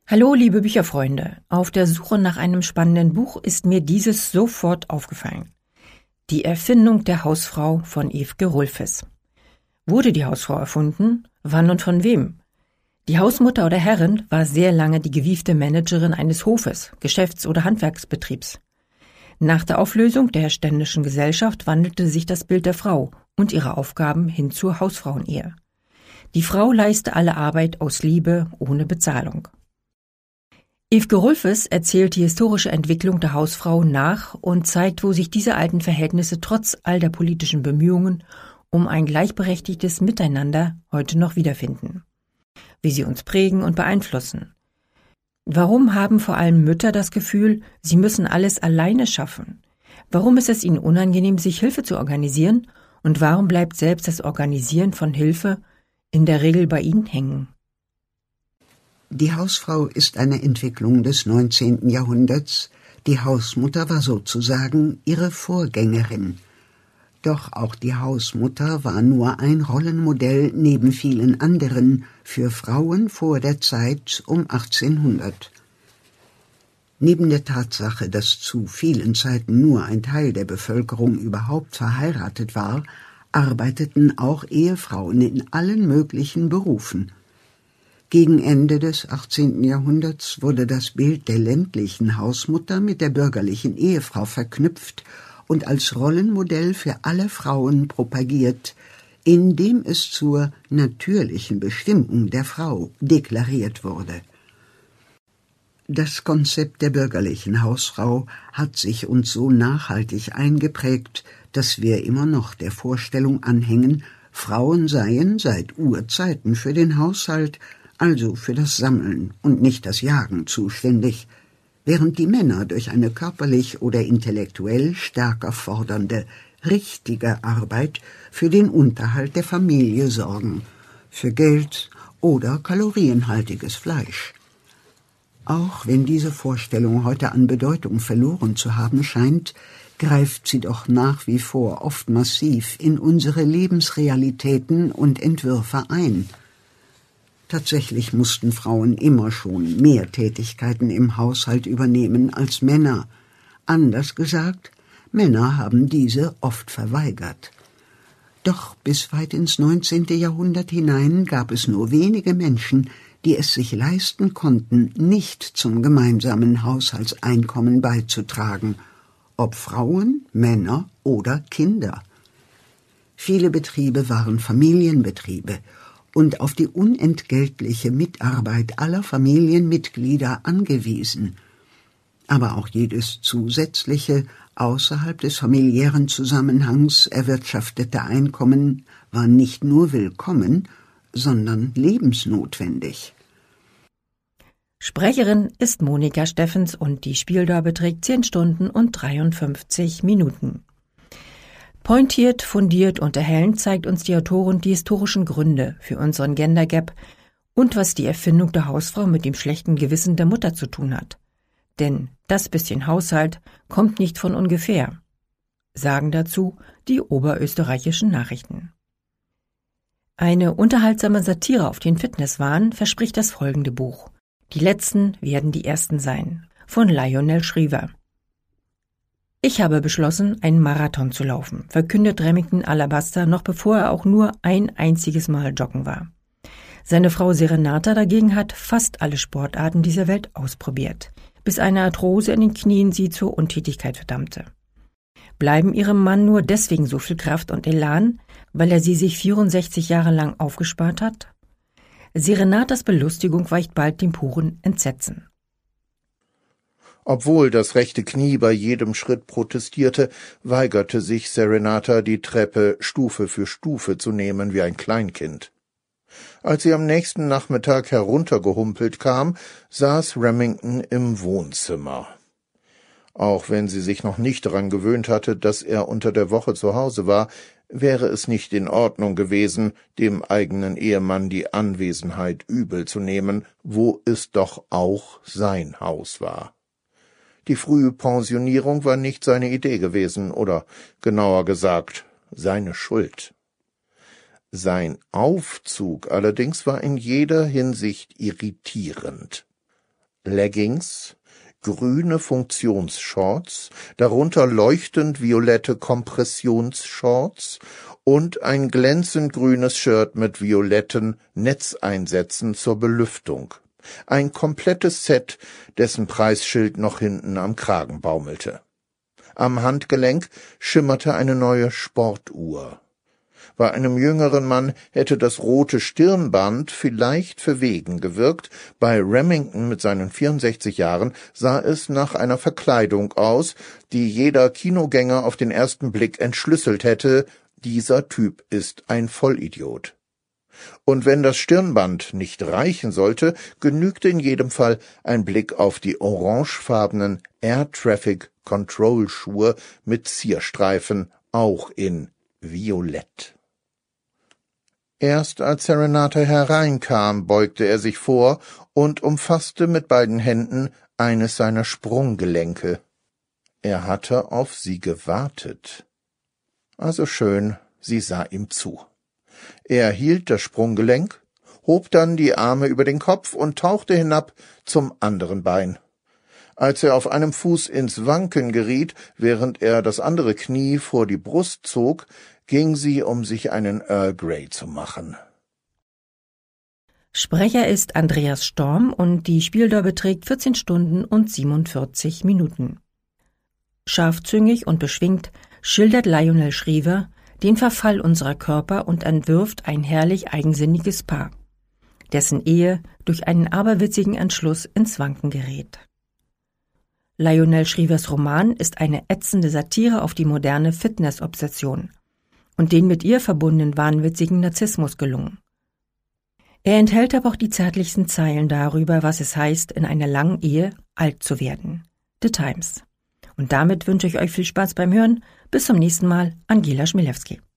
Hallo, liebe Bücherfreunde. Auf der Suche nach einem spannenden Buch ist mir dieses sofort aufgefallen. Die Erfindung der Hausfrau von Yves Gerulfes. Wurde die Hausfrau erfunden? Wann und von wem? Die Hausmutter oder Herrin war sehr lange die gewiefte Managerin eines Hofes, Geschäfts- oder Handwerksbetriebs. Nach der Auflösung der ständischen Gesellschaft wandelte sich das Bild der Frau und ihre Aufgaben hin zur Hausfrauenehe. Die Frau leiste alle Arbeit aus Liebe ohne Bezahlung. Yves Gerulfes erzählt die historische Entwicklung der Hausfrau nach und zeigt, wo sich diese alten Verhältnisse trotz all der politischen Bemühungen um ein gleichberechtigtes Miteinander heute noch wiederfinden. Wie sie uns prägen und beeinflussen. Warum haben vor allem Mütter das Gefühl, sie müssen alles alleine schaffen? Warum ist es ihnen unangenehm, sich Hilfe zu organisieren? Und warum bleibt selbst das Organisieren von Hilfe in der Regel bei ihnen hängen? Die Hausfrau ist eine Entwicklung des 19. Jahrhunderts. Die Hausmutter war sozusagen ihre Vorgängerin. Doch auch die Hausmutter war nur ein Rollenmodell neben vielen anderen für Frauen vor der Zeit um 1800. Neben der Tatsache, dass zu vielen Zeiten nur ein Teil der Bevölkerung überhaupt verheiratet war, arbeiteten auch Ehefrauen in allen möglichen Berufen. Gegen Ende des 18. Jahrhunderts wurde das Bild der ländlichen Hausmutter mit der bürgerlichen Ehefrau verknüpft und als Rollenmodell für alle Frauen propagiert, indem es zur natürlichen Bestimmung der Frau deklariert wurde. Das Konzept der bürgerlichen Hausfrau hat sich uns so nachhaltig eingeprägt, dass wir immer noch der Vorstellung anhängen, Frauen seien seit Urzeiten für den Haushalt, also für das Sammeln und nicht das Jagen zuständig, während die Männer durch eine körperlich oder intellektuell stärker fordernde, richtige Arbeit für den Unterhalt der Familie sorgen, für Geld oder kalorienhaltiges Fleisch. Auch wenn diese Vorstellung heute an Bedeutung verloren zu haben scheint, greift sie doch nach wie vor oft massiv in unsere Lebensrealitäten und Entwürfe ein. Tatsächlich mussten Frauen immer schon mehr Tätigkeiten im Haushalt übernehmen als Männer. Anders gesagt, Männer haben diese oft verweigert. Doch bis weit ins 19. Jahrhundert hinein gab es nur wenige Menschen, die es sich leisten konnten, nicht zum gemeinsamen Haushaltseinkommen beizutragen, ob Frauen, Männer oder Kinder. Viele Betriebe waren Familienbetriebe und auf die unentgeltliche Mitarbeit aller Familienmitglieder angewiesen. Aber auch jedes zusätzliche, außerhalb des familiären Zusammenhangs erwirtschaftete Einkommen war nicht nur willkommen, sondern lebensnotwendig. Sprecherin ist Monika Steffens und die Spieldauer beträgt 10 Stunden und 53 Minuten. Pointiert, fundiert und erhellend zeigt uns die Autorin die historischen Gründe für unseren Gender Gap und was die Erfindung der Hausfrau mit dem schlechten Gewissen der Mutter zu tun hat. Denn das bisschen Haushalt kommt nicht von ungefähr, sagen dazu die oberösterreichischen Nachrichten. Eine unterhaltsame Satire auf den Fitnesswahn verspricht das folgende Buch. Die letzten werden die ersten sein, von Lionel Shriver. Ich habe beschlossen, einen Marathon zu laufen, verkündet Remington Alabaster noch bevor er auch nur ein einziges Mal joggen war. Seine Frau Serenata dagegen hat fast alle Sportarten dieser Welt ausprobiert, bis eine Arthrose in den Knien sie zur Untätigkeit verdammte. Bleiben ihrem Mann nur deswegen so viel Kraft und Elan, weil er sie sich 64 Jahre lang aufgespart hat? Serenatas Belustigung weicht bald dem puren Entsetzen. Obwohl das rechte Knie bei jedem Schritt protestierte, weigerte sich Serenata, die Treppe Stufe für Stufe zu nehmen wie ein Kleinkind. Als sie am nächsten Nachmittag heruntergehumpelt kam, saß Remington im Wohnzimmer. Auch wenn sie sich noch nicht daran gewöhnt hatte, dass er unter der Woche zu Hause war, wäre es nicht in Ordnung gewesen, dem eigenen Ehemann die Anwesenheit übel zu nehmen, wo es doch auch sein Haus war. Die frühe Pensionierung war nicht seine Idee gewesen, oder genauer gesagt, seine Schuld. Sein Aufzug allerdings war in jeder Hinsicht irritierend. Leggings, grüne Funktionsshorts, darunter leuchtend violette Kompressionsshorts und ein glänzend grünes Shirt mit violetten Netzeinsätzen zur Belüftung. Ein komplettes Set, dessen Preisschild noch hinten am Kragen baumelte. Am Handgelenk schimmerte eine neue Sportuhr. Bei einem jüngeren Mann hätte das rote Stirnband vielleicht verwegen gewirkt, bei Remington mit seinen 64 Jahren sah es nach einer Verkleidung aus, die jeder Kinogänger auf den ersten Blick entschlüsselt hätte: Dieser Typ ist ein Vollidiot. Und wenn das Stirnband nicht reichen sollte, genügte in jedem Fall ein Blick auf die orangefarbenen Air Traffic Control Schuhe mit Zierstreifen, auch in Violett. Erst als Serenata hereinkam, beugte er sich vor und umfasste mit beiden Händen eines seiner Sprunggelenke. Er hatte auf sie gewartet. Also schön, sie sah ihm zu. Er hielt das Sprunggelenk, hob dann die Arme über den Kopf und tauchte hinab zum anderen Bein. Als er auf einem Fuß ins Wanken geriet, während er das andere Knie vor die Brust zog, ging sie, um sich einen Earl Grey zu machen. Sprecher ist Andreas Storm und die Spieldauer beträgt 14 Stunden und 47 Minuten. Scharfzüngig und beschwingt schildert Lionel Shriver den Verfall unserer Körper und entwirft ein herrlich eigensinniges Paar, dessen Ehe durch einen aberwitzigen Entschluss ins Wanken gerät. Lionel Shrivers Roman ist eine ätzende Satire auf die moderne Fitness-Obsession und den mit ihr verbundenen wahnwitzigen Narzissmus gelungen. Er enthält aber auch die zärtlichsten Zeilen darüber, was es heißt, in einer langen Ehe alt zu werden. The Times. Und damit wünsche ich euch viel Spaß beim Hören. Bis zum nächsten Mal, Angela Schmilewski.